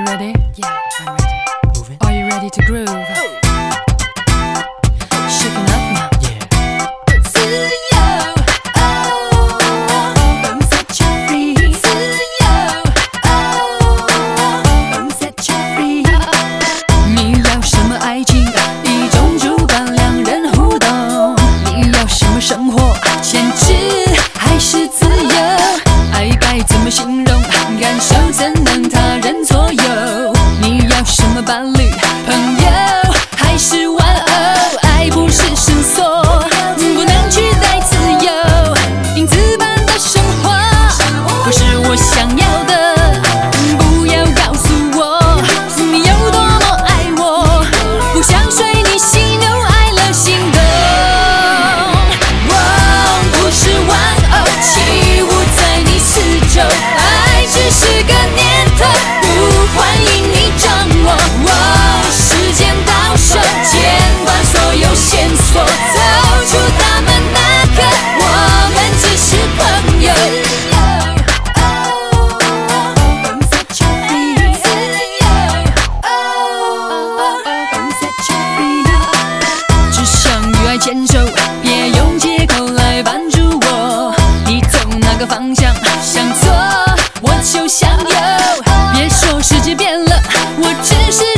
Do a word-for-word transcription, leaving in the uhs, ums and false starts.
you ready? Yeah, I'm ready. Moving. Are you ready to groove? Shaking up now. Yeah. 自由，哦，set you free。自由，哦，set you free。 你要什么爱情？一种主管两人互动。你要什么生活？牵制还是自由？爱该怎么形容？感受怎能他人左右？你要什么伴侣？朋友还是玩偶？爱不是绳索，不能取代自由。影子般的生活，不是我想要的。不要告诉我你有多么爱我，不想随你喜怒哀乐心动。我不是玩偶，起舞在你四周，爱只是个念头，不欢迎你掌握。我时间倒手，剪断所有线索，走出大门那刻，我们只是朋友。 set you free。自由，哦，set you free。 只想与爱牵手，别用借口来绊住我。你走哪个方向，向左我就向右。别说世界变了，我只是